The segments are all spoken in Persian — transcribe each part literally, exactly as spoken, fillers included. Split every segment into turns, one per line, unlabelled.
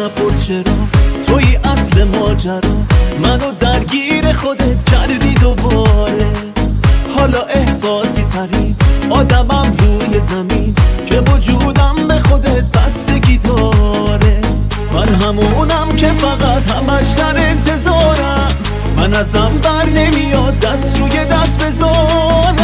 نپرس چرا توی اصل ماجرا منو درگیر خودت کردی دوباره. حالا احساسی ترین آدمم روی زمین که وجودم به خودت بستگی داره. من همونم که فقط همش در انتظارم، من ازم بر نمیاد دست روی دست بذارم.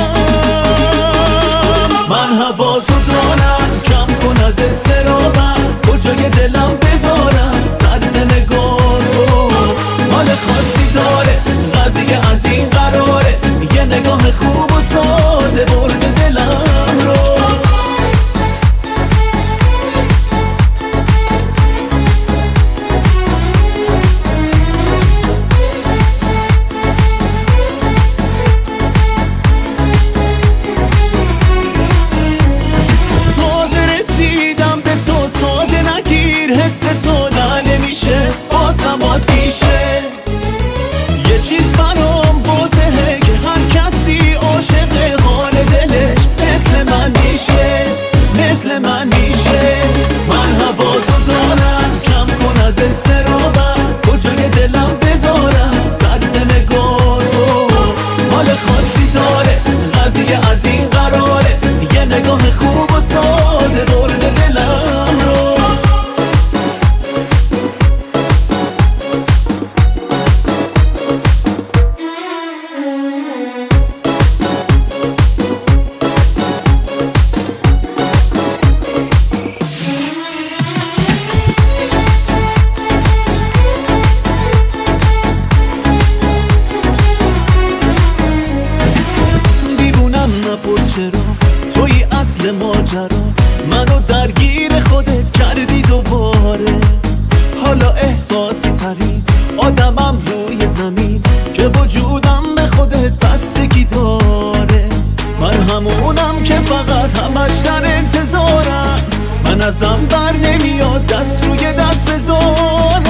من هوا تو دارم، کم کن از استرابم، کجای دلم بذارم طرز نگاه تو حال خاصی داره. قضیه از این قراره یه نگاه خوب و ساده برده دلم رو. حس تو نه نمیشه بازم عادیشه. یه چیز برام واضحه که هر کسی عاشق حال دلش مثل من میشه، مثل من میشه. من هوا تو دارم، کم کن از استرابم، کجای دلم بذارم طرز نگاه تو حال خاصی داره. قضیه از این قراره یه نگاه خوب و ساده برده دلم رو. چرا توی اصل ماجرا منو درگیر خودت کردی دوباره. حالا احساسی ترین آدمم روی زمین که وجودم به خودت بستگی داره. من همونم که فقط همش در انتظارم، من ازم بر نمیاد دست روی دست بذارم.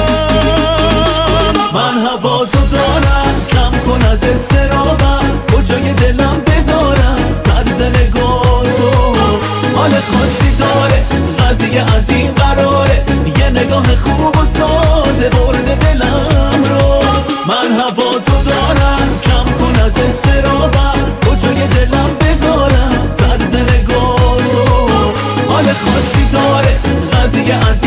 من هوا تو دارم، کم کن از استرابم، کجای دلم بذارم طرز نگاه تو حال خاصی داره. قضیه از این قراره یه نگاه خوب و ساده برده دلم رو. من هوا تو دارم، کم کن از استرابم، کجای دلم بذارم طرز نگاه تو حال خاصی داره. قضیه از